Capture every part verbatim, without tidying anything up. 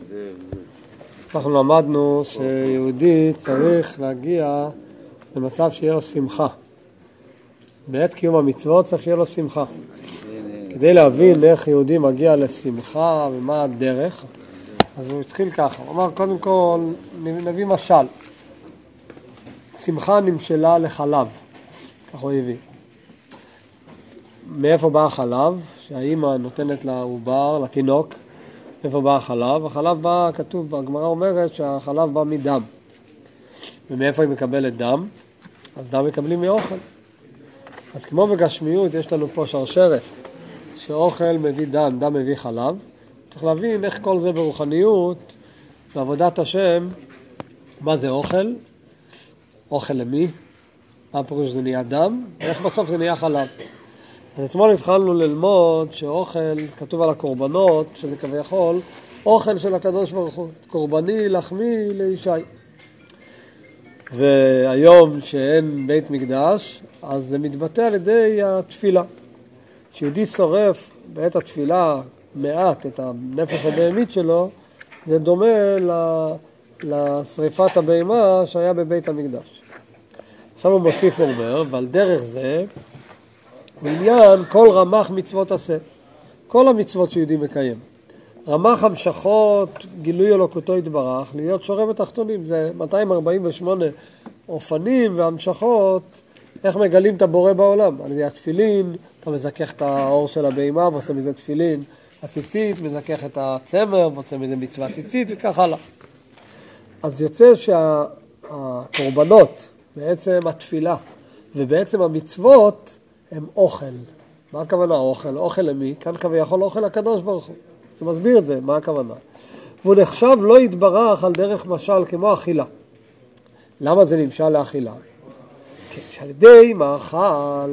אנחנו למדנו שיהודי צריך להגיע למצב שיהיה לו שמחה. בעת קיום המצוות צריך שיהיה לו שמחה. כדי להבין איך יהודי מגיע לשמחה ומה הדרך, אז הוא התחיל ככה. הוא אמר, קודם כל, נביא משל. שמחה נמשלה לחלב. כך הוא הביא. מאיפה בא החלב? שהאימא נותנת לעובר, לתינוק. מאיפה בא החלב? החלב בא, כתוב, הגמרא אומרת שהחלב בא מדם. ומאיפה היא מקבלת דם? אז דם מקבלים מאוכל. אז כמו בגשמיות יש לנו פה שרשרת, שאוכל מביא דם, דם מביא חלב. צריך להבין איך כל זה ברוחניות, בעבודת השם, מה זה אוכל? אוכל למי? מה פירוש זה נהיה דם? ואיך בסוף זה נהיה חלב? אז אתמול התחלנו ללמוד שאוכל, כתוב על הקורבנות, שזה כביכול, אוכל של הקדוש ברוך הוא, קורבני, לחמי, לישי. והיום שאין בית מקדש, אז זה מתבטא על ידי התפילה. כשיהודי שורף בעת התפילה מעט את הנפש הבהמית שלו, זה דומה לשריפת הבהמה שהיה בבית המקדש. עכשיו הוא מוסיף ואומר, ועל דרך זה, בעניין כל רמ"ח מצוות עשה. כל המצוות שיהודי מקיים. רמ"ח המשכות, גילוי אלוקותו יתברך, להיות שורה בתחתונים. זה מאתיים ארבעים ושמונה אופנים והמשכות, איך מגלים את הבורא בעולם. על ידי התפילין, אתה מזכך את האור של הבהמה ועושה מזה תפילין. הציצית, מזכך את הצמר ועושה מזה מצווה ציצית וכך הלאה. אז יוצא שהקורבנות, בעצם התפילה ובעצם המצוות, הם אוכל. מה הכוונה אוכל? אוכל למי? כאן כביכול אוכל הקדוש ברוך הוא. זה מסביר את זה, מה הכוונה? והוא נחשב לא יתברך על דרך משל כמו אכילה. למה זה נמשל לאכילה? כי שעל ידי מאכל,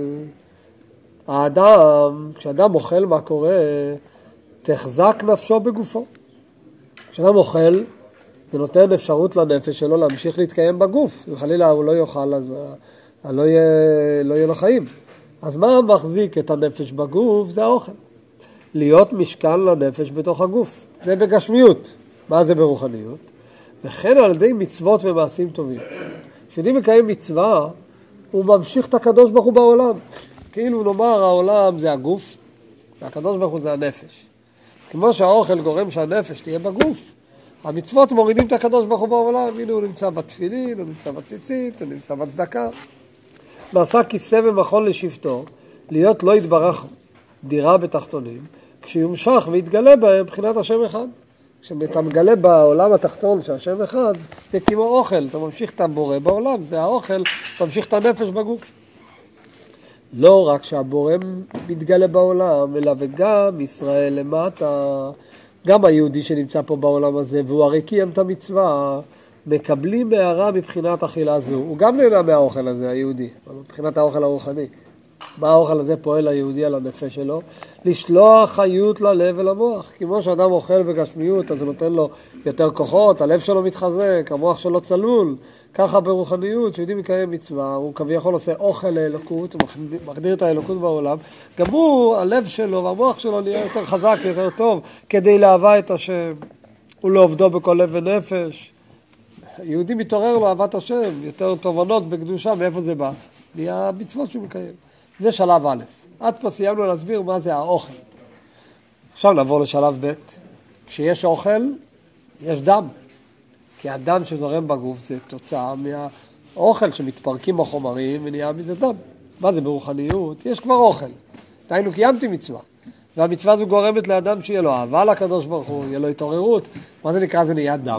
האדם, כשאדם אוכל מה קורה, תחזק נפשו בגופו. כשאדם אוכל, זה נותן אפשרות לנפש שלו להמשיך להתקיים בגוף. וחלילה הוא לא יאכל, אז לא יהיה, לא יהיה לו חיים. אז מה מחזיק את הנפש בגוף? זה האוכל. להיות משקל לנפש בתוך הגוף. זה בגשמיות. מה זה ברוחניות? וכן על ידי מצוות ומעשים טובים. כשאני מקיים מצווה, הוא ממשיך את הקדוש ברוך הוא בעולם. כאילו נאמר, העולם זה הגוף, והקדוש ברוך הוא זה הנפש. כמו שהאוכל גורם שהנפש תהיה בגוף, המצוות מורידים את הקדוש ברוך הוא בעולם. הנה הוא נמצא בתפילין, הוא נמצא בציצית, הוא נמצא בצדקה. נעשה כיסא ומכון לשבטו, להיות לא יתברך דירה בתחתונים, כשיומשך ויתגלה בהם מבחינת השם אחד. כשאתה מגלה בעולם התחתון שהשם אחד, זה כמו אוכל, אתה ממשיך את הבורא בעולם, זה האוכל, אתה ממשיך את הנפש בגוף. לא רק שהבורא מתגלה בעולם, אלא וגם ישראל למטה, גם היהודי שנמצא פה בעולם הזה, והוא הרי קיים את המצווה, מקבלים הערה מבחינת אכילה זו. הוא גם נהנה מהאוכל הזה, היהודי, מבחינת האוכל הרוחני. מה האוכל הזה פועל היהודי על הנפש שלו? לשלוח חיות ללב ולמוח. כמו שאדם אוכל בגשמיות, אז זה נותן לו יותר כוחות, הלב שלו מתחזק, המוח שלו צלול. ככה ברוחניות, שיהודי מקיים מצווה, הוא כביכול עושה אוכל לאלוקות, הוא מחדיר את האלוקות בעולם. גם הוא, הלב שלו והמוח שלו נהיה יותר חזק, יותר טוב, כדי לאהבה את השם. הוא לא עובדו בכל לב ונפש. יהודי מתעורר לו אהבת השם, יותר תובנות בקדושה, מאיפה זה בא? נהיה מצוות שהוא מקיים. זה שלב א'. עד פה סיימנו להסביר מה זה האוכל. עכשיו נעבור לשלב ב'. כשיש אוכל, יש דם. כי הדם שזורם בגוף זה תוצאה מהאוכל שמתפרקים בחומרים ונהיה מזה דם. מה זה ברוחניות? יש כבר אוכל. דהיינו קיימתי מצווה. והמצווה הזו גורמת לאדם שיהיה לו אהבה לקדוש ברוך הוא, יהיה לו התעוררות. מה זה נקרא? זה נהיה דם.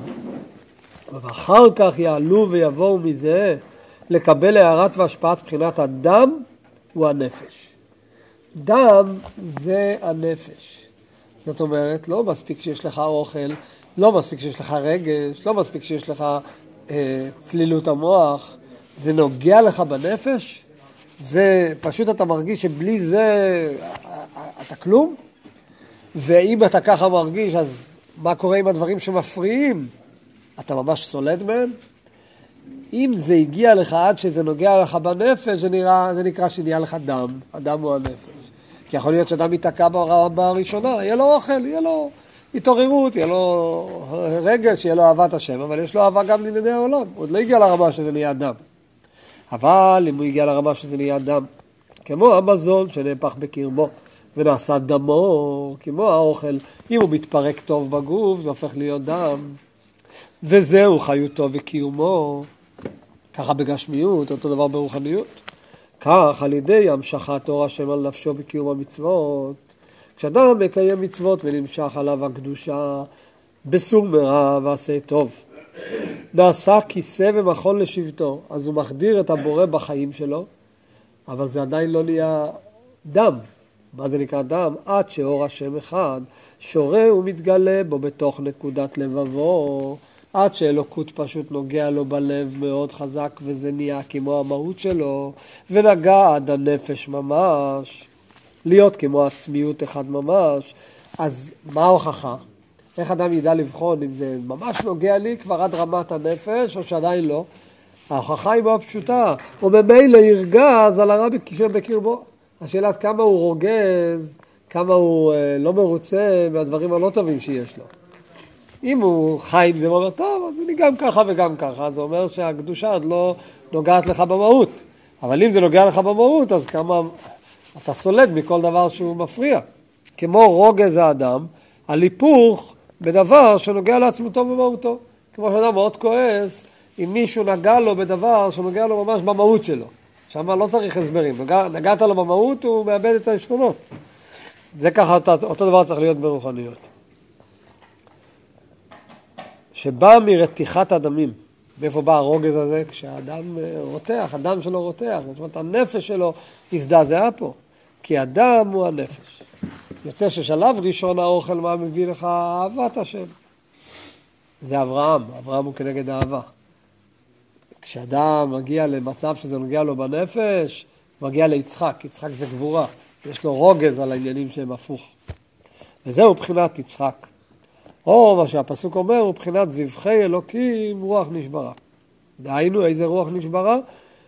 ואחר כך יעלו ויבואו מזה לקבל הערת והשפעת בחינת הדם הוא הנפש. דם זה הנפש. זאת אומרת, לא מספיק שיש לך אוכל, לא מספיק שיש לך רגש, לא מספיק שיש לך אה, צלילות המוח, זה נוגע לך בנפש, זה פשוט אתה מרגיש שבלי זה אתה כלום, ואם אתה ככה מרגיש, אז מה קורה עם הדברים שמפריעים? אתה ממש סולד מהם? אם זה הגיע לך עד שזה נוגע לך בנפש, זה, נראה, זה נקרא שנהיה לך דם, הדם הוא הנפש. כי יכול להיות שאדם ייתקע ברמה הראשונה, יהיה לו אוכל, יהיה לו, התעוררות, יהיה לו רגש, יהיה לו אהבת השם, אבל יש לו אהבה גם לענייני העולם. עוד לא הגיע לרמה שזה נהיה דם. אבל אם הוא הגיע לרמה שזה נהיה דם, כמו המזון שנהפך בקרבו ונעשה דמו, כמו האוכל, אם הוא מתפרק טוב בגוף, זה הופך להיות דם. וזהו חיותו וקיומו, ככה בגשמיות, אותו דבר ברוחניות. כך על ידי המשכת אור השם על נפשו בקיום המצוות. כשאדם מקיים מצוות ונמשך עליו הקדושה, בסור מרע ועשה טוב. נעשה כיסא ומכון לשבטו, אז הוא מחדיר את הבורא בחיים שלו, אבל זה עדיין לא נהיה דם. מה זה נקרא דם? עד שאור השם אחד שורה ומתגלה בו בתוך נקודת לבבו, עד שאלוקות פשוט נוגע לו בלב מאוד חזק, וזה נהיה כמו המהות שלו, ונגע עד הנפש ממש, להיות כמו עצמיות אחד ממש. אז מה ההוכחה? איך אדם ידע לבחון אם זה ממש נוגע לי כבר עד רמת הנפש, או שעדיין לא? ההוכחה היא מאוד פשוטה, הוא ממילא ירגז על הרע בקרבו. השאלה כמה הוא רוגז, כמה הוא אה, לא מרוצה מהדברים הלא טובים שיש לו. אם הוא חי עם זה אומר, טוב, אז אני גם ככה וגם ככה, זה אומר שהקדושה עוד לא נוגעת לך במהות. אבל אם זה נוגע לך במהות, אז כמה אתה סולד מכל דבר שהוא מפריע. כמו רוגז האדם, על היפוך בדבר שנוגע לעצמותו במהותו. כמו שאדם מאוד כועס, אם מישהו נגע לו בדבר שנוגע לו ממש במהות שלו. שם לא צריך הסברים. נגע, נגעת לו במהות, הוא מאבד את העשתונות. זה ככה, אותו, אותו דבר צריך להיות ברוחניות. שבא מרתיחת הדמים. מאיפה בא הרוגז הזה? כשהאדם רותח, הדם שלו רותח. זאת אומרת, הנפש שלו הזדעזעה פה. כי הדם הוא הנפש. יוצא ששלב ראשון האוכל מה מביא לך? אהבת השם. זה אברהם. אברהם הוא כנגד האהבה. כשאדם מגיע למצב שזה נוגע לו בנפש, הוא מגיע ליצחק. יצחק זה גבורה. יש לו רוגז על העניינים שהם הפוך. וזהו בחינת יצחק. או מה שהפסוק אומר הוא בחינת זבחי אלוקים רוח נשברה. דהיינו איזה רוח נשברה?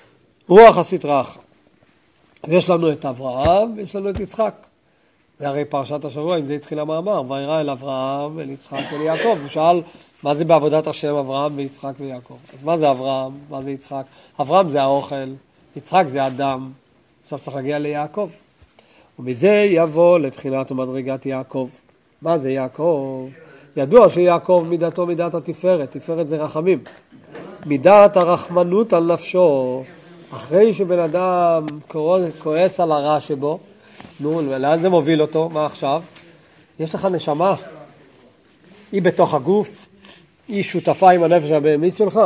רוח הסטרא אחרא. אז יש לנו את אברהם ויש לנו את יצחק. זה הרי פרשת השבוע, אם זה התחיל המאמר, וירא אל אברהם, אל יצחק ואל יעקב. הוא שאל מה זה בעבודת השם אברהם ויצחק ויעקב. אז מה זה אברהם? מה זה יצחק? אברהם זה האוכל, יצחק זה אדם. עכשיו צריך להגיע ליעקב. ומזה יבוא לבחינת ומדרגת יעקב. מה זה יעקב? ידוע שיעקב מידתו מידת התפארת, תפארת זה רחמים. מידת הרחמנות על נפשו, אחרי שבן אדם כועס על הרע שבו, נו, לאן זה מוביל אותו? מה עכשיו? יש לך נשמה, היא בתוך הגוף, היא שותפה עם הנפש הבהמית שלך.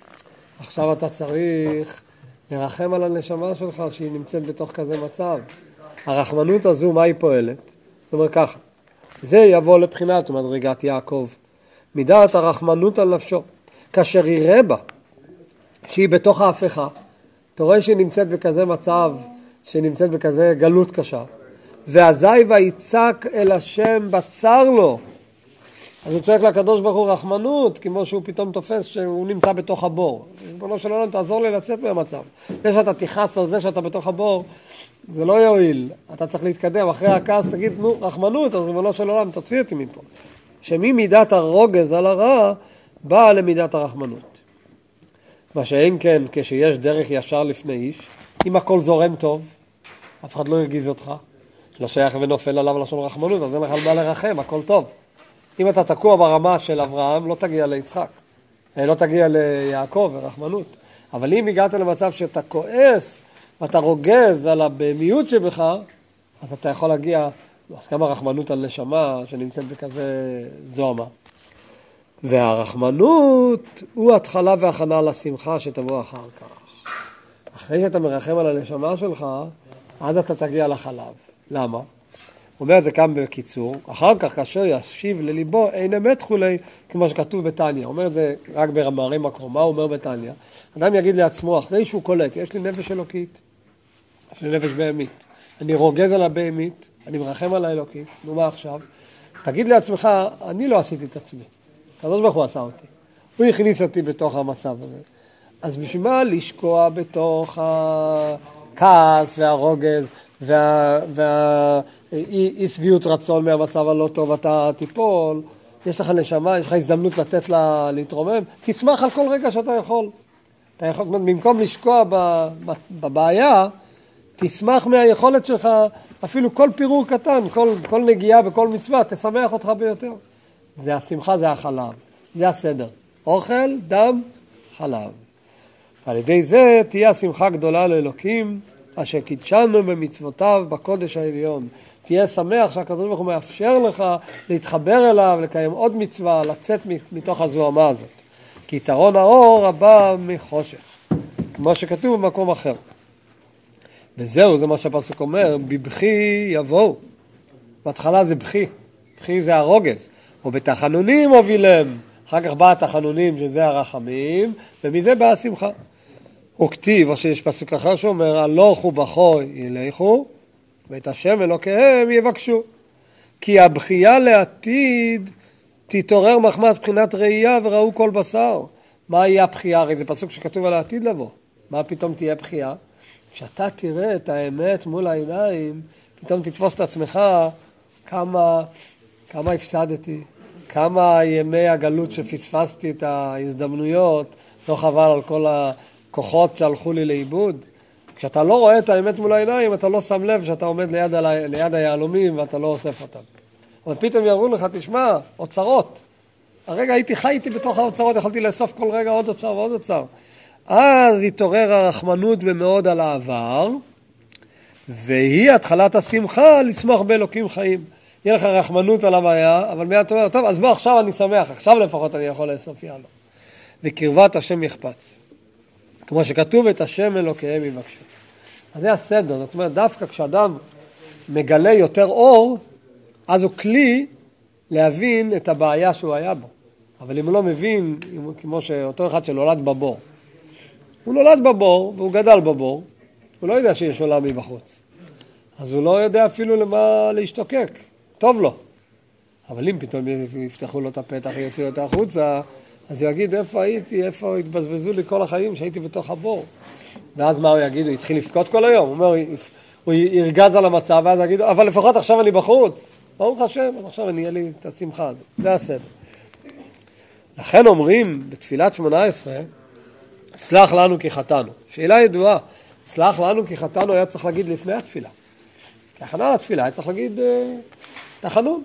עכשיו אתה צריך לרחם על הנשמה שלך שהיא נמצאת בתוך כזה מצב. הרחמנות הזו, מה היא פועלת? זאת אומרת ככה, זה יבוא לבחינת ומדרגת יעקב. מידת הרחמנות על נפשו. כאשר יראה בה שהיא בתוך ההפכה, אתה רואה שהיא נמצאת בכזה מצב, שנמצאת בכזה גלות קשה, ואזי ויצעק אל השם בצר לו. אז הוא צועק לקדוש ברוך הוא רחמנות, כמו שהוא פתאום תופס שהוא נמצא בתוך הבור. ריבונו של עולם, תעזור לי לצאת מהמצב. זה שאתה תיחס על זה שאתה בתוך הבור, זה לא יועיל. אתה צריך להתקדם. אחרי הכעס תגיד, נו, רחמנות, אז ריבונו של עולם, תוציא אותי מפה. שממידת הרוגז על הרע, באה למידת הרחמנות. מה שאין כן, כשיש דרך ישר לפני איש, אם הכל זורם טוב, אף אחד לא ירגיז אותך, לא שייך ונופל עליו לשון רחמנות, אז אין לך על מה לרחם, הכל טוב. אם אתה תקוע ברמה של אברהם, לא תגיע ליצחק, לא תגיע ליעקב ורחמנות. אבל אם הגעת למצב שאתה כועס, ואתה רוגז על הבהמיות שבך, אז אתה יכול להגיע, אז כמה רחמנות על נשמה שנמצאת בכזה זוהמה. והרחמנות הוא התחלה והכנה לשמחה שתבוא אחר כך. אחרי שאתה מרחם על הנשמה שלך, אז אתה תגיע לחלב. למה? הוא אומר את זה כאן בקיצור. אחר כך כאשר ישיב לליבו אין אמת חולי, כמו שכתוב בתניא. הוא אומר את זה רק במאמרי מקרו. מה הוא אומר בתניא? אדם יגיד לעצמו, אחרי שהוא קולט, יש לי נפש אלוקית, יש לי נפש בהמית. אני רוגז על הבהמית, אני מרחם על האלוקית. נו, מה עכשיו? תגיד לעצמך, אני לא עשיתי את עצמי. הקדוש ברוך הוא עשה אותי. הוא הכניס אותי בתוך המצב הזה. אז בשביל מה לשקוע בתוך הכעס והרוגז וה, וה, אי, אי שביעות רצון מהמצב הלא טוב, אתה תיפול, יש לך נשמה, יש לך הזדמנות לתת לה להתרומם, תשמח על כל רגע שאתה יכול. אתה יכול, במקום לשקוע בבעיה, תשמח מהיכולת שלך, אפילו כל פירור קטן, כל, כל נגיעה וכל מצווה, תשמח אותך ביותר. זה השמחה, זה החלב, זה הסדר. אוכל, דם, חלב. על ידי זה תהיה השמחה גדולה לאלוקים, אשר קידשנו במצוותיו בקודש העליון. תהיה שמח שהקדוש ברוך הוא מאפשר לך להתחבר אליו, לקיים עוד מצווה, לצאת מתוך הזוהמה הזאת. כי יתרון האור הבא מחושך, כמו שכתוב במקום אחר. וזהו, זה מה שהפסוק אומר, בבכי יבואו. בהתחלה זה בכי, בכי זה הרוגז, או בתחנונים הובילם, אחר כך בא התחנונים שזה הרחמים, ומזה באה השמחה. וכתיב, או שיש פסוק אחר שאומר, הלכו בכו ילכו, ואת השם אלוקיהם יבקשו. כי הבכייה לעתיד תתעורר מחמת בחינת ראייה וראו כל בשר. מה יהיה הבכייה? הרי זה פסוק שכתוב על העתיד לבוא. מה פתאום תהיה בכייה? כשאתה תראה את האמת מול העיניים, פתאום תתפוס את עצמך כמה, כמה הפסדתי, כמה ימי הגלות שפספסתי את ההזדמנויות, לא חבל על כל הכוחות שהלכו לי לאיבוד. כשאתה לא רואה את האמת מול העיניים, אתה לא שם לב שאתה עומד ליד, ליד היעלומים ואתה לא אוסף אותם. אבל פתאום יראו לך, תשמע, אוצרות. הרגע הייתי חייתי בתוך האוצרות, יכולתי לאסוף כל רגע עוד אוצר ועוד אוצר. אז התעורר הרחמנות במאוד על העבר, והיא התחלת השמחה לשמוח באלוקים חיים. יהיה לך רחמנות על הבעיה, אבל מיד אתה אומר, טוב, אז בוא, עכשיו אני שמח, עכשיו לפחות אני יכול לאסוף יאללה. וקרבת השם יחפץ. כמו שכתוב, את השם אלוקיהם יבקשו. אז זה הסדר, זאת אומרת, דווקא כשאדם מגלה יותר אור, אז הוא כלי להבין את הבעיה שהוא היה בו. אבל אם הוא לא מבין, כמו שאותו אחד שנולד בבור, הוא נולד בבור והוא גדל בבור, הוא לא יודע שיש עולם מבחוץ. אז הוא לא יודע אפילו למה להשתוקק, טוב לו. אבל אם פתאום יפתחו לו את הפתח, יוציאו את החוצה, אז הוא יגיד, איפה הייתי, איפה התבזבזו לי כל החיים שהייתי בתוך הבור. ואז מה הוא יגיד? הוא התחיל לפקוד כל היום. הוא אומר, הוא ירגז על המצב, ואז יגיד, אבל לפחות עכשיו אני בחוץ. ברוך השם, עכשיו אני אהיה לי את השמחה הזאת. זה הסדר. לכן אומרים בתפילת שמונה עשרה, סלח לנו כי חטאנו. שאלה ידועה, סלח לנו כי חטאנו היה צריך להגיד לפני התפילה. כהכנה לתפילה היה צריך להגיד תחנון.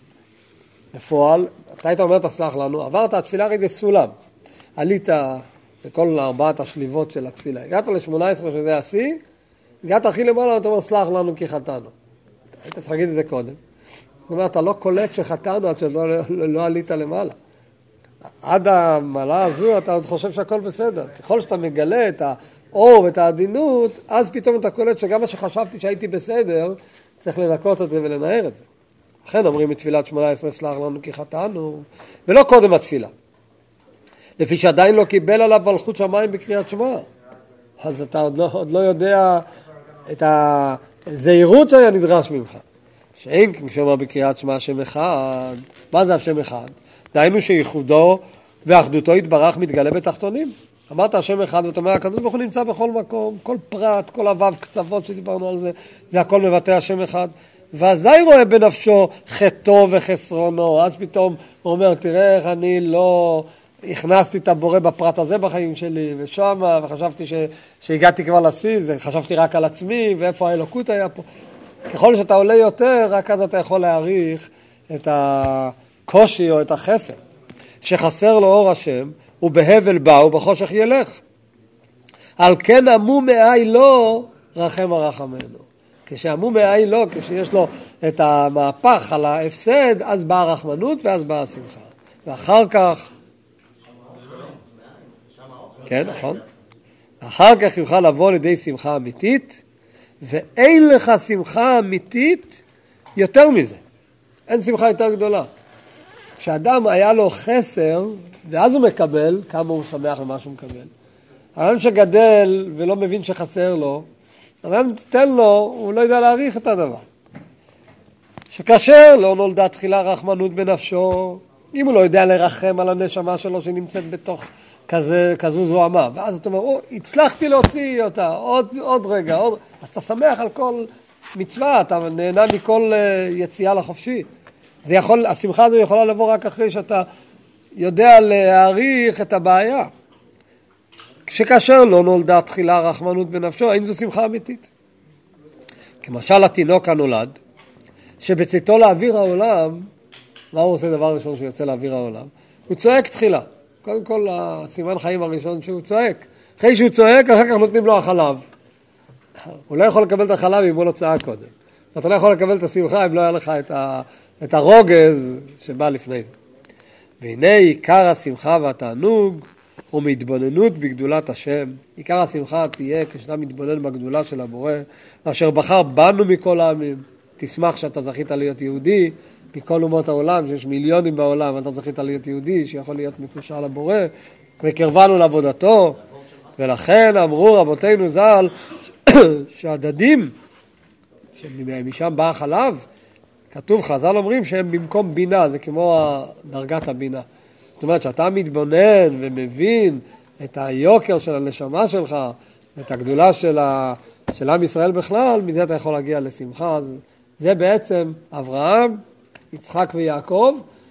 בפועל, אתה היית אומר תסלח לנו, עברת התפילה הרי זה סולם. עלית בכל ארבעת השליבות של התפילה. הגעת ל-שמונה עשרה שזה השיא, הגעת הכי למעלה, אתה אומר סלח לנו כי חטאנו. היית צריך להגיד את זה קודם. זאת אומרת, אתה לא קולט שחטאנו עד שלא לא, לא עלית למעלה. עד המעלה הזו אתה עוד חושב שהכל בסדר. ככל שאתה מגלה את האור ואת העדינות, אז פתאום אתה קולט שגם מה שחשבתי שהייתי בסדר, צריך לנקות את זה ולנער את זה. לכן אומרים מתפילת שמונה עשרה סלח לנו כי חטאנו, ולא קודם התפילה. לפי שעדיין לא קיבל עליו מלכות שמיים בקריאת שמע. אז אתה עוד לא, עוד לא יודע את הזהירות שהיה נדרש ממך. שאין כשאומר בקריאת שמע השם אחד, מה זה השם אחד? דהיינו שייחודו ואחדותו יתברך מתגלה בתחתונים. אמרת השם אחד ואתה אומר, הקדוש ברוך הוא נמצא בכל מקום, כל פרט, כל אבב, קצוות שדיברנו על זה, זה הכל מבטא השם אחד. ואזי רואה בנפשו חטאו וחסרונו, אז פתאום הוא אומר, תראה איך אני לא הכנסתי את הבורא בפרט הזה בחיים שלי, ושמה, וחשבתי ש... שהגעתי כבר לשיא, חשבתי רק על עצמי, ואיפה האלוקות היה פה. ככל שאתה עולה יותר, רק אז אתה יכול להעריך את הקושי או את החסר. שחסר לו אור השם, ובהבל בא ובחושך ילך. על כן עמו מאי לא רחם הרחמנו. כשעמו מאי לא, כשיש לו את המהפך על ההפסד, אז באה הרחמנות ואז באה השמחה. ואחר כך, כן, נכון. אחר כך יוכל לבוא לידי שמחה אמיתית, ואין לך שמחה אמיתית יותר מזה. אין שמחה יותר גדולה. כשאדם היה לו חסר, ואז הוא מקבל, כמה הוא שמח למה שהוא מקבל. האדם שגדל ולא מבין שחסר לו, אדם תתן לו, הוא לא יודע להעריך את הדבר. שכאשר לא נולדה תחילה רחמנות בנפשו, אם הוא לא יודע לרחם על הנשמה שלו שנמצאת בתוך כזה, כזו זוהמה, ואז אתה אומר, או, הצלחתי להוציא אותה, עוד, עוד רגע, עוד... אז אתה שמח על כל מצווה, אתה נהנה מכל יציאה לחופשי. זה יכול, השמחה הזו יכולה לבוא רק אחרי שאתה יודע להעריך את הבעיה. כשכאשר לא נולדה תחילה רחמנות בנפשו, אין זו שמחה אמיתית. כמשל התינוק הנולד, שבצאתו לאוויר העולם, מה הוא עושה דבר ראשון שהוא יוצא לאוויר העולם? הוא צועק תחילה. קודם כל, הסימן חיים הראשון שהוא צועק. אחרי שהוא צועק, אחר כך נותנים לו החלב. הוא לא יכול לקבל את החלב אם הוא לא צעק קודם. אתה לא יכול לקבל את השמחה אם לא היה לך את, ה, את הרוגז שבא לפני זה. והנה עיקר השמחה והתענוג הוא מהתבוננות בגדולת השם. עיקר השמחה תהיה כשאתה מתבונן בגדולה של הבורא, אשר בחר בנו מכל העמים. תשמח שאתה זכית להיות יהודי, מכל אומות העולם, שיש מיליונים בעולם, אתה זכית להיות יהודי, שיכול להיות מקושר לבורא, וקרבנו לעבודתו, ולכן אמרו רבותינו ז"ל, שהדדים, שמשם בא החלב, כתוב, חז"ל אומרים שהם במקום בינה, זה כמו דרגת הבינה. זאת אומרת, שאתה מתבונן ומבין את היוקר של הנשמה שלך, את הגדולה של, ה... של עם ישראל בכלל, מזה אתה יכול להגיע לשמחה. אז זה בעצם אברהם, יצחק ויעקב.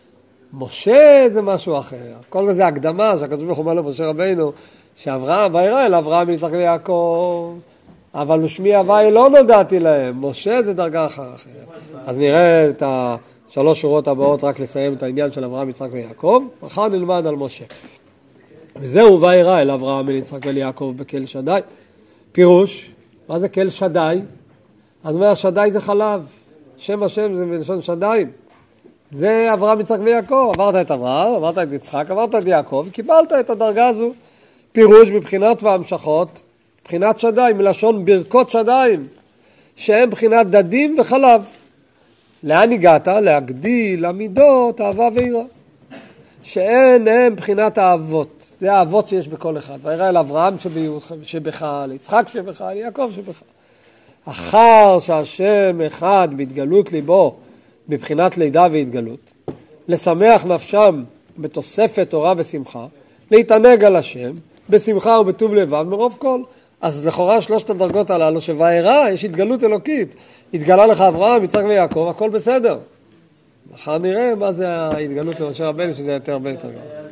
משה זה משהו אחר. כל זה הקדמה שהקדוש ברוך הוא אומר למשה רבינו, שאברהם וירא אל אברהם יצחק ויעקב, אבל ושמי הווי לא נודעתי להם. משה זה דרגה אחרת. אז נראה את השלוש שורות הבאות, רק לסיים את העניין של אברהם, יצחק ויעקב, אחר נלמד על משה. וזהו וירא אל אברהם אל יצחק ואל יעקב בכל שדי. פירוש, מה זה כל שדי? אז אומר, שדי זה חלב. שם השם זה מלשון שדיים. זה אברהם, יצחק ויעקב. עברת את אברהם, עברת את יצחק, עברת את יעקב, קיבלת את הדרגה הזו. פירוש בבחינת והמשכות, בחינת שדיים, מלשון ברכות שדיים, שהם בחינת דדים וחלב. לאן הגעת? להגדיל המידות, אהבה ויראה. שאין הם בחינת האהבות. זה האהבות שיש בכל אחד. וירא אל אברהם שבך, ליצחק שבך, ליעקב שבך. אחר שהשם אחד בהתגלות ליבו, בבחינת לידה והתגלות, לשמח נפשם בתוספת תורה ושמחה, להתענג על השם, בשמחה ובטוב לבב מרוב כל. אז לכאורה שלושת הדרגות הללו שוירא, יש התגלות אלוקית. התגלה לך אברהם, יצחק ויעקב, הכל בסדר. אחר נראה מה זה ההתגלות של משה רבנו, שזה יותר הרבה יותר גדול.